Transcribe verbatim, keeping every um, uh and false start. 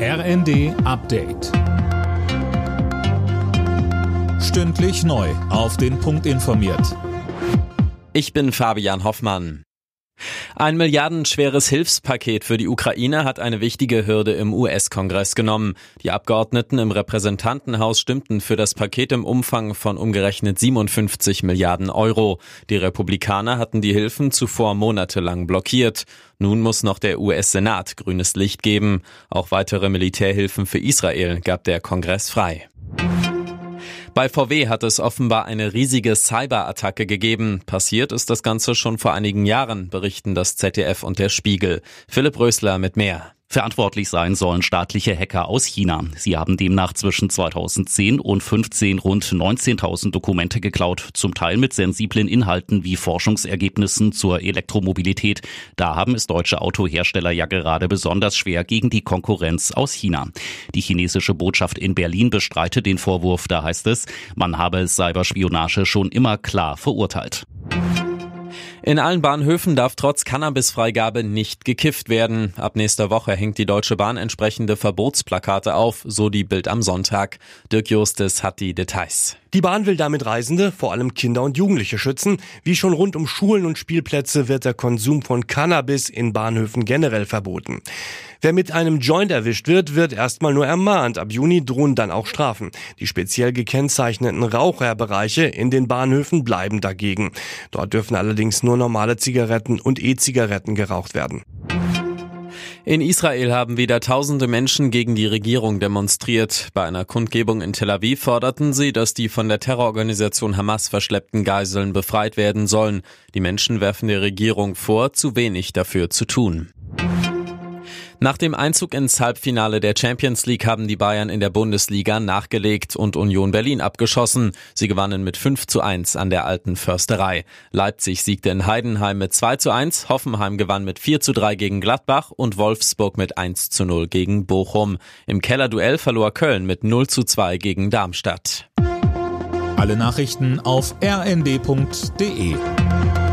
R N D Update. Stündlich neu auf den Punkt informiert. Ich bin Fabian Hoffmann. Ein milliardenschweres Hilfspaket für die Ukraine hat eine wichtige Hürde im U S-Kongress genommen. Die Abgeordneten im Repräsentantenhaus stimmten für das Paket im Umfang von umgerechnet siebenundfünfzig Milliarden Euro. Die Republikaner hatten die Hilfen zuvor monatelang blockiert. Nun muss noch der U S-Senat grünes Licht geben. Auch weitere Militärhilfen für Israel gab der Kongress frei. Bei V W hat es offenbar eine riesige Cyberattacke gegeben. Passiert ist das Ganze schon vor einigen Jahren, berichten das Z D F und der Spiegel. Philipp Rösler mit mehr. Verantwortlich sein sollen staatliche Hacker aus China. Sie haben demnach zwischen zweitausendzehn und fünfzehn rund neunzehntausend Dokumente geklaut, zum Teil mit sensiblen Inhalten wie Forschungsergebnissen zur Elektromobilität. Da haben es deutsche Autohersteller ja gerade besonders schwer gegen die Konkurrenz aus China. Die chinesische Botschaft in Berlin bestreitet den Vorwurf, da heißt es, man habe Cyberspionage schon immer klar verurteilt. In allen Bahnhöfen darf trotz Cannabisfreigabe nicht gekifft werden. Ab nächster Woche hängt die Deutsche Bahn entsprechende Verbotsplakate auf, so die Bild am Sonntag. Dirk Justes hat die Details. Die Bahn will damit Reisende, vor allem Kinder und Jugendliche, schützen. Wie schon rund um Schulen und Spielplätze wird der Konsum von Cannabis in Bahnhöfen generell verboten. Wer mit einem Joint erwischt wird, wird erstmal nur ermahnt. Ab Juni drohen dann auch Strafen. Die speziell gekennzeichneten Raucherbereiche in den Bahnhöfen bleiben dagegen. Dort dürfen allerdings nur normale Zigaretten und E-Zigaretten geraucht werden. In Israel haben wieder tausende Menschen gegen die Regierung demonstriert. Bei einer Kundgebung in Tel Aviv forderten sie, dass die von der Terrororganisation Hamas verschleppten Geiseln befreit werden sollen. Die Menschen werfen der Regierung vor, zu wenig dafür zu tun. Nach dem Einzug ins Halbfinale der Champions League haben die Bayern in der Bundesliga nachgelegt und Union Berlin abgeschossen. Sie gewannen mit fünf zu eins an der Alten Försterei. Leipzig siegte in Heidenheim mit zwei zu eins, Hoffenheim gewann mit vier zu drei gegen Gladbach und Wolfsburg mit eins zu null gegen Bochum. Im Kellerduell verlor Köln mit null zu zwei gegen Darmstadt. Alle Nachrichten auf r n d punkt d e.